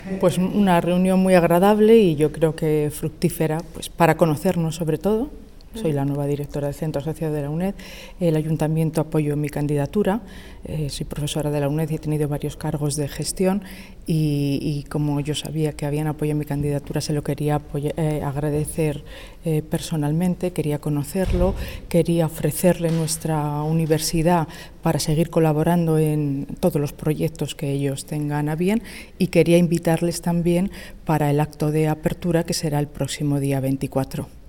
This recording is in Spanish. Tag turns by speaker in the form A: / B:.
A: Pues una reunión muy agradable y yo creo que fructífera, pues para conocernos sobre todo. Soy la nueva directora del Centro Asociado de la UNED. El Ayuntamiento apoyó mi candidatura. Soy profesora de la UNED y he tenido varios cargos de gestión y como yo sabía que habían apoyado mi candidatura, se lo quería agradecer personalmente, quería conocerlo, quería ofrecerle nuestra universidad para seguir colaborando en todos los proyectos que ellos tengan a bien y quería invitarles también para el acto de apertura que será el próximo día 24.